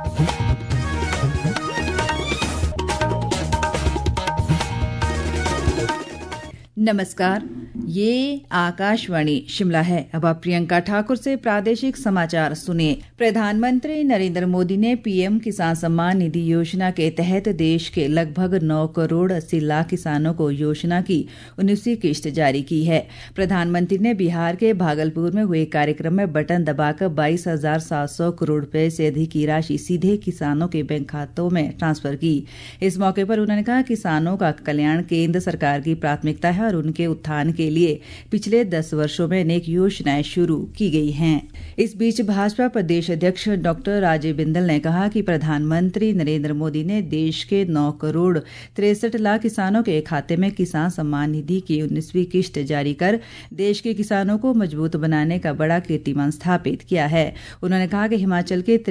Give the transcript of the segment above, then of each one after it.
नमस्कार, ये आकाशवाणी शिमला है। अब आप प्रियंका ठाकुर से प्रादेशिक समाचार सुनिए। प्रधानमंत्री नरेंद्र मोदी ने पीएम किसान सम्मान निधि योजना के तहत देश के लगभग 9 करोड़ 80 लाख किसानों को योजना की 19वीं किश्त जारी की है। प्रधानमंत्री ने बिहार के भागलपुर में हुए कार्यक्रम में बटन दबाकर 22,700 करोड़ रुपए से अधिक की राशि सीधे किसानों के बैंक खातों में ट्रांसफर की। इस मौके पर उन्होंने कहा, किसानों का कल्याण केंद्र सरकार की प्राथमिकता है और उनके उत्थान के लिए पिछले 10 वर्षों में अनेक योजनाएं शुरू की गई हैं। इस बीच भाजपा प्रदेश अध्यक्ष डॉक्टर राजीव बिंदल ने कहा कि प्रधानमंत्री नरेंद्र मोदी ने देश के 9 करोड़ 63 लाख किसानों के खाते में किसान सम्मान निधि की 19वीं किश्त जारी कर देश के किसानों को मजबूत बनाने का बड़ा कीर्तिमान स्थापित किया है। उन्होंने कहा कि हिमाचल के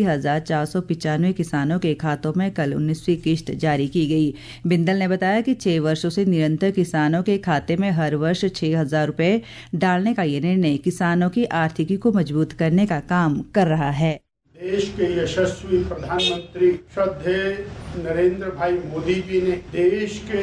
83,495 किसानों के खातों में कल 19वीं किश्त जारी की गई। बिंदल ने बताया कि 6 वर्षों से निरंतर किसानों के खाते में हर वर्ष 6,000 रुपए डालने का ये निर्णय किसानों की आर्थिकी को मजबूत करने का काम कर रहा है। देश के यशस्वी प्रधानमंत्री श्रद्धेय नरेंद्र भाई मोदी जी ने देश के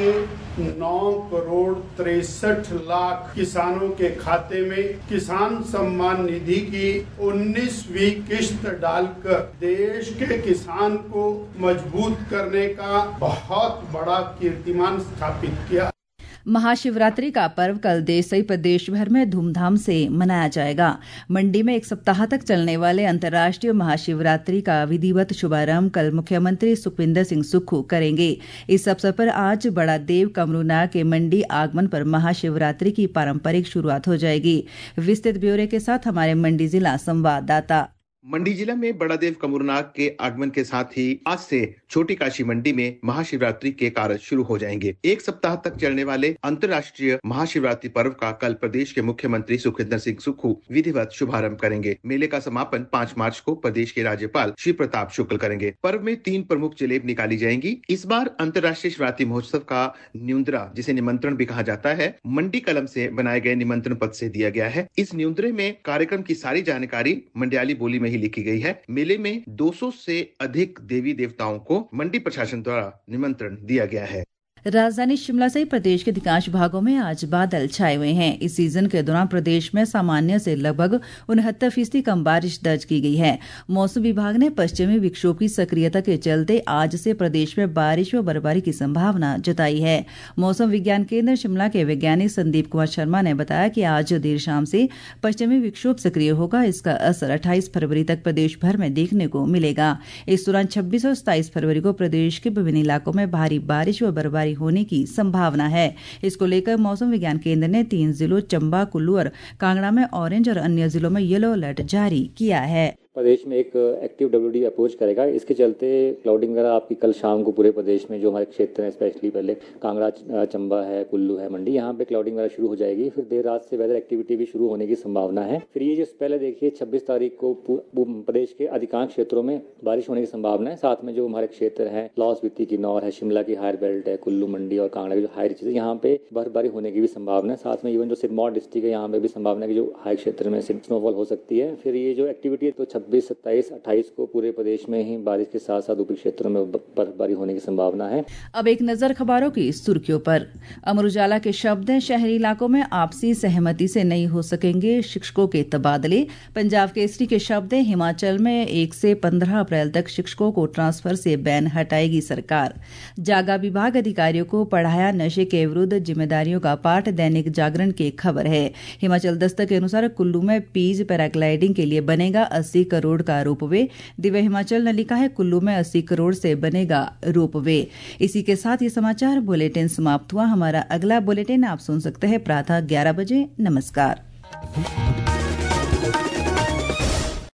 9 करोड़ 63 लाख किसानों के खाते में किसान सम्मान निधि की 19वीं किश्त डालकर देश के किसान को मजबूत करने का बहुत बड़ा कीर्तिमान स्थापित किया। महाशिवरात्रि का पर्व कल देश सहित प्रदेश भर में धूमधाम से मनाया जाएगा। मंडी में 1 सप्ताह तक चलने वाले अंतर्राष्ट्रीय महाशिवरात्रि का विधिवत शुभारंभ कल मुख्यमंत्री सुखविंदर सिंह सुक्खू करेंगे। इस अवसर पर आज बड़ा देव कमरूनाग के मंडी आगमन पर महाशिवरात्रि की पारंपरिक शुरुआत हो जाएगी। विस्तृत ब्यौरे के साथ हमारे मंडी जिला संवाददाता। मंडी जिला में बड़ा देव कमरूनाग के आगमन के साथ ही आज से छोटी काशी मंडी में महाशिवरात्रि के कार्य शुरू हो जाएंगे। 1 सप्ताह तक चलने वाले अंतर्राष्ट्रीय महाशिवरात्रि पर्व का कल प्रदेश के मुख्यमंत्री सुखविंदर सिंह सुक्खू विधिवत शुभारंभ करेंगे। मेले का समापन 5 मार्च को प्रदेश के राज्यपाल शिव प्रताप शुक्ल करेंगे। पर्व में 3 प्रमुख जलेब निकाली जाएंगी। इस बार अंतर्राष्ट्रीय शिवरात्रि महोत्सव का न्यूंद्रा, जिसे निमंत्रण भी कहा जाता है, मंडी कलम से बनाए गए निमंत्रण पत्र से दिया गया है। इस न्यूंद्रे में कार्यक्रम की सारी जानकारी मंडियाली बोली में लिखी गई है। मेले में 200 से अधिक देवी देवताओं को मंडी प्रशासन द्वारा निमंत्रण दिया गया है। राजधानी शिमला सहित प्रदेश के अधिकांश भागों में आज बादल छाए हुए हैं। इस सीजन के दौरान प्रदेश में सामान्य से लगभग 69% कम बारिश दर्ज की गई है। मौसम विभाग ने पश्चिमी विक्षोभ की सक्रियता के चलते आज से प्रदेश में बारिश व बर्फबारी की संभावना जताई है। मौसम विज्ञान केंद्र शिमला के वैज्ञानिक संदीप कुमार शर्मा ने बताया कि आज देर शाम से पश्चिमी विक्षोभ सक्रिय होगा। इसका असर 28 फरवरी तक प्रदेश भर में देखने को मिलेगा। इस दौरान 26 और 27 फरवरी को प्रदेश के विभिन्न इलाकों में भारी बारिश व बर्फबारी होने की संभावना है। इसको लेकर मौसम विज्ञान केंद्र ने 3 जिलों चंबा, कुल्लू और कांगड़ा में ऑरेंज और अन्य जिलों में येलो अलर्ट जारी किया है। प्रदेश में एक एक्टिव WD अप्रोच करेगा। इसके चलते क्लाउडिंग वगैरह आपकी कल शाम को पूरे प्रदेश में जो हमारे क्षेत्र हैं, स्पेशली पहले कांगड़ा, चंबा है, कुल्लू है, मंडी, यहाँ पे क्लाउडिंग वगैरह शुरू हो जाएगी। फिर देर रात से वेदर एक्टिविटी भी शुरू होने की संभावना है। फिर ये जो पहले देखिए 26 तारीख को प्रदेश के अधिकांश क्षेत्रों में बारिश होने की संभावना है। साथ में जो हमारे क्षेत्र है, लाहौल स्पीति की नौर है, शिमला की हायर बेल्ट है, कुल्लू, मंडी और कांगड़ा की जो हाई रीचेज है, यहाँ पे बर्फबारी होने की भी संभावना है। साथ में इवन जो सिरमौर डिस्ट्रिक्ट है, यहाँ पे भी संभावना है कि जो हाई क्षेत्र में स्नोफॉल हो सकती है। फिर ये जो एक्टिविटी है तो 26, 27, 28 को पूरे प्रदेश में ही बारिश के साथ साथ ऊपरी क्षेत्रों में बर्फबारी होने की संभावना है। अब एक नजर खबरों की सुर्खियों पर। अमर उजाला के शब्द हैं, शहरी इलाकों में आपसी सहमति से नहीं हो सकेंगे शिक्षकों के तबादले। पंजाब केसरी के शब्द हैं, हिमाचल में 1 से 15 अप्रैल तक शिक्षकों को ट्रांसफर से बैन हटाएगी सरकार। जागा विभाग अधिकारियों को पढ़ाया नशे के विरुद्ध जिम्मेदारियों का पाठ। दैनिक जागरण की खबर है। हिमाचल दस्तक के अनुसार कुल्लू में पीज पैराग्लाइडिंग के लिए बनेगा 80 करोड़ का रोपवे। दिव्य हिमाचल ने लिखा है, कुल्लू में 80 करोड़ से बनेगा रोपवे। इसी के साथ ये समाचार बुलेटिन समाप्त हुआ। हमारा अगला बुलेटिन आप सुन सकते हैं प्रातः 11 बजे। नमस्कार।